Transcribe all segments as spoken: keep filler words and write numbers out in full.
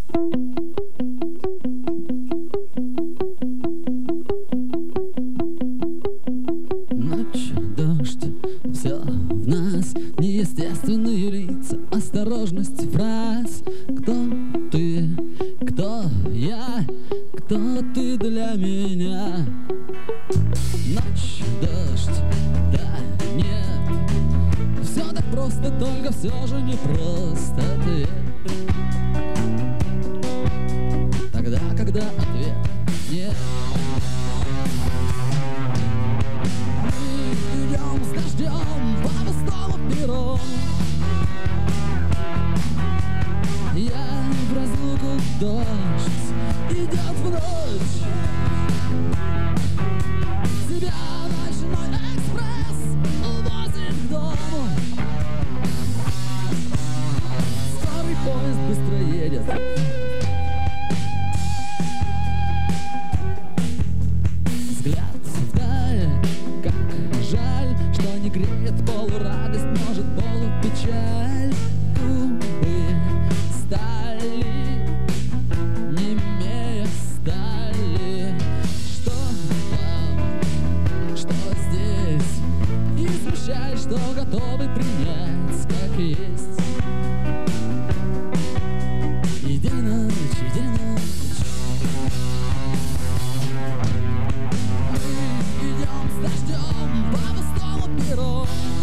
Ночь, дождь, все в нас, неестественные лица, осторожность фраз. Кто ты, кто я, кто ты для меня? Ночь, дождь, да, нет, все так просто, только все же не просто ответ. Тогда, когда ответ нет. Мы идем с дождем по пустому перрону. Я в разлуку, дождь идет в ночь. Тебя ночной экспресс увозит к дому. Скорый поезд быстро едет. Взгляд вдаль, как жаль, что не греет полурадость, может полупечаль. Губы стали, немея стали. Что там, что здесь, и смущай, что готовы принять как есть. И день и ночь, и день и ночь. Мы идем с дождем по пустому перрону.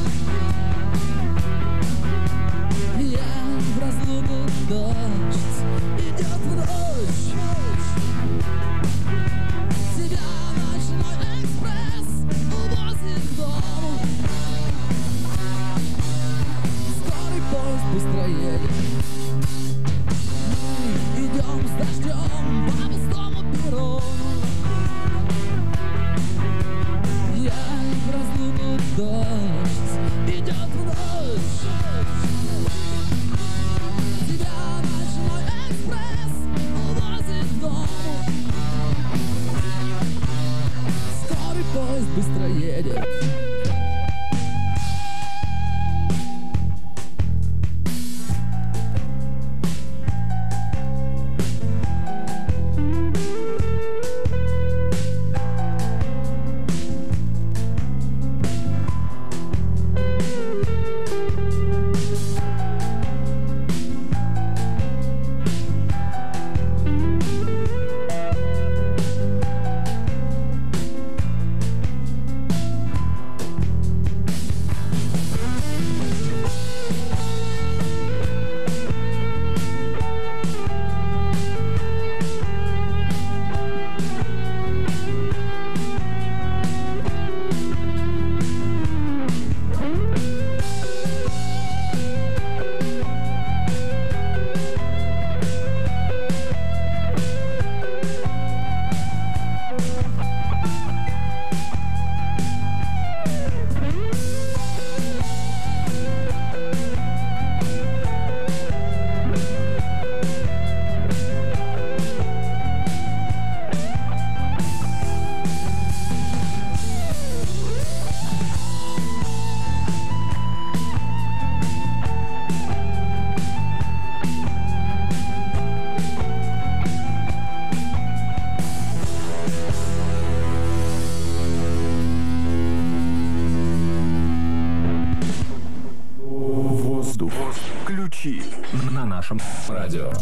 Я в разлуку, дождь идет в ночь. Тебя ночной экспресс увозит к дому. Скорый поезд быстро едет. Мы идем с дождем по пустому перрону. Я в разлуку, дождь идет в ночь. Тебя ночной экспресс увозит к дому. Скорый поезд быстро едет. Включи на нашем радио.